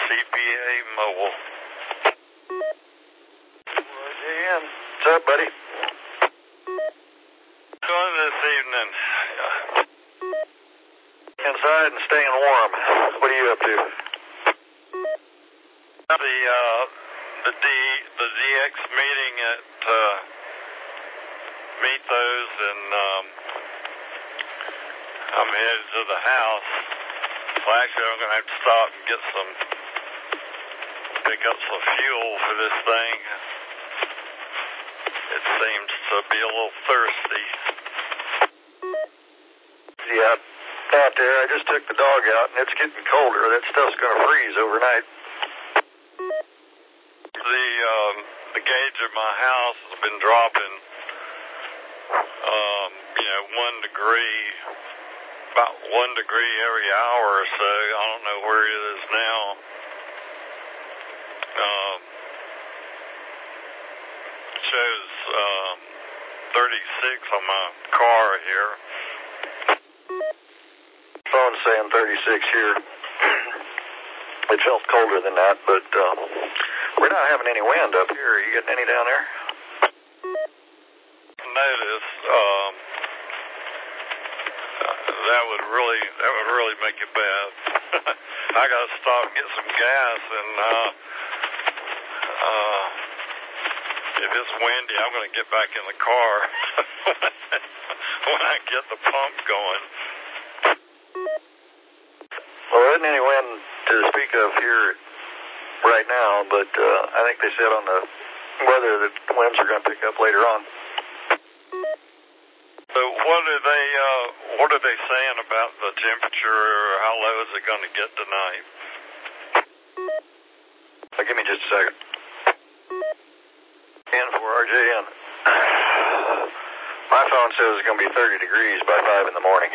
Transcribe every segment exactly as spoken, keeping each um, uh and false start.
C P A Mobile. Again. What's up, buddy? Doing this evening. Yeah. Inside and staying warm. What are you up to? The uh, the D the D X meeting at uh, Mythos, and um, I'm headed to the house. Well, actually, I'm gonna have to stop and get some, pick up some fuel for this thing. It seems to be a little thirsty. Yeah, out there. I just took the dog out, and it's getting colder. That stuff's gonna freeze overnight. The um, the gauge of my house has been dropping, um, you know, one degree, about one degree every hour or so. I don't know where it is now. Um, it shows um, thirty-six on my car here. Phone's saying thirty-six here. It felt colder than that, but uh, we're not having any wind up here. Are you getting any down there? Notice um, that would really that would really make it bad. I gotta stop and get some gas, and uh, uh, if it's windy, I'm gonna get back in the car when I get the pump going. Well, there isn't any wind to speak of here right now, but uh, I think they said on the weather that the winds are going to pick up later on. So what are they uh, what are they saying about the temperature, or how low is it going to get tonight? Now, give me just a second. N for R J N. My phone says it's going to be thirty degrees by five in the morning.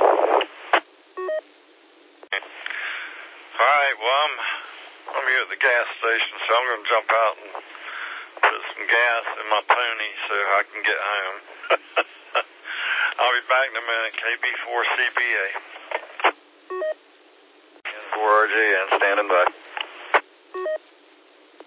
All right, well, I'm, I'm here at the gas station, so I'm going to jump out and put some gas in my pony so I can get home. I'll be back in a minute. K B four C P A. N for R J N, standing by.